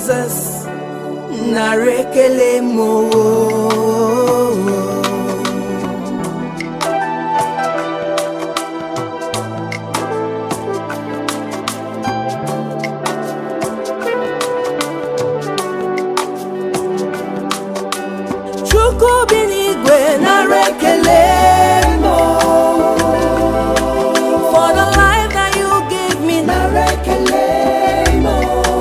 Jesus, narekele mo. Chukwu bi n'igwe, narekele mo. For the life that you gave me, narekele mo.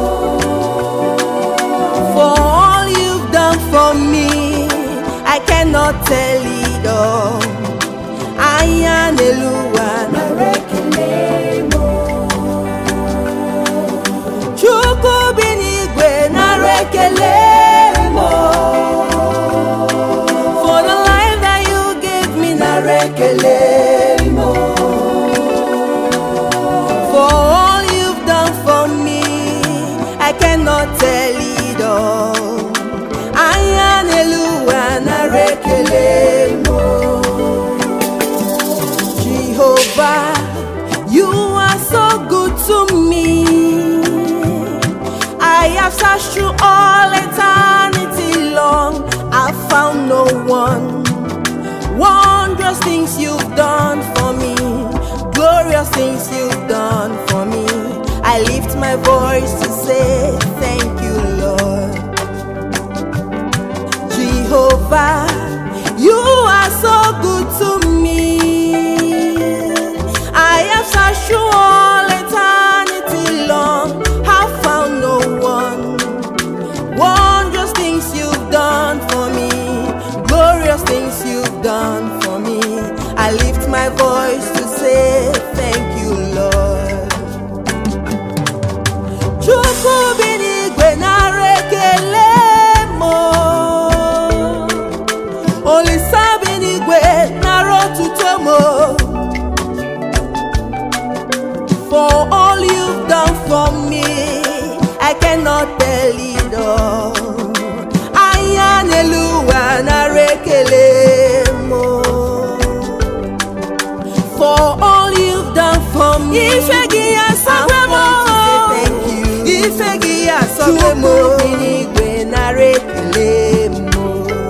For all you've done for me, I cannot tell it all. Ayaneluwa, narekele mo. Chukwu bi n'igwe, narekele mo. For the life that you gave me, narekele mo. For all you've done for me, I cannot tell it all. Ayaneluwa, narekele mo. Jehovah, you are so good to me. I have searched through all eternity long, I found no one. Wondrous things you've done for me, glorious things you've done for me. I lift my voice to say thank you, Lord. Jehovah, you are so good to me. I have searched through all eternity long, have found no one. Wondrous things you've done for me, glorious things you've done for me. I lift my voice to say thank you, Lord. Chukwu bi n'igwe, narekele mo. Olisa bi n'igwe, narotuto mo. For all you've done for me, I cannot tell it all. Ayaneluwa, narekele mo. For all you've done for me, Ifegiya Sabremo, thank you. Ifegiya Sabremo, Chukwu bi n'igwe, narekele mo.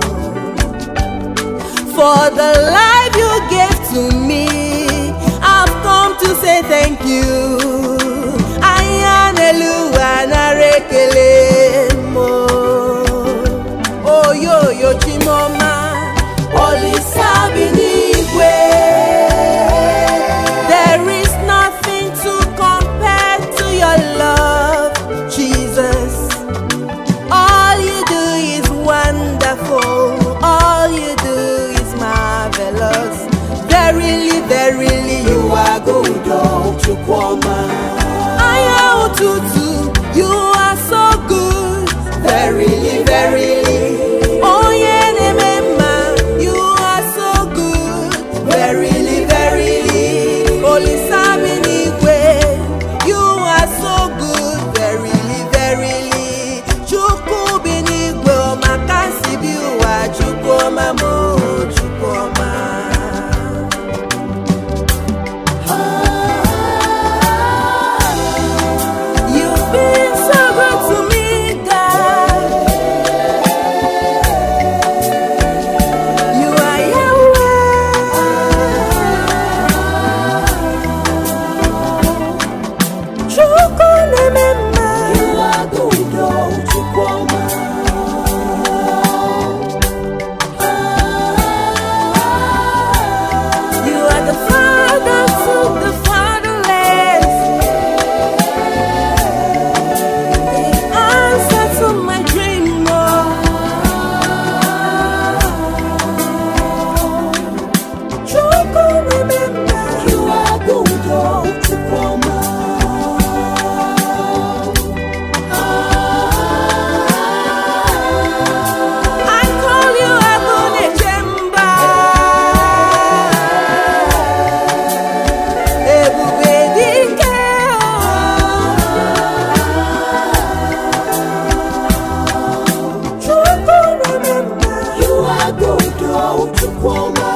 For the life you gave to me, I've come to say thank you. Ayaneluwa, narekele mo. Oh yo yo chimoma, Olisa bi n'igwe. There is nothing to compare to your love, Jesus. All you do is wonderful, all you do is marvelous. Verily, verily, you are good, oh Chukwuma. Aya ututu, you are so good. Verily, verily, oh yenemema, you are so good. Verily, verily, Olisa bi n'igwe, you are so good. Verily, verily, Chukwu bi n'igwe, omakasi bi uwa, Chukwuma mo, Chukwuma. You've been so good to me, God. You are Yahweh. Chukwu nemema, you are good, oh Chukwuma. You are the Father to the fatherless, the answer to my dream, Lord. Chukwu nemema, you are good, oh Chukwuma. I call you Agune Chemba. Ebube dike o. Chukwu nemema, you are good, oh Chukwuma.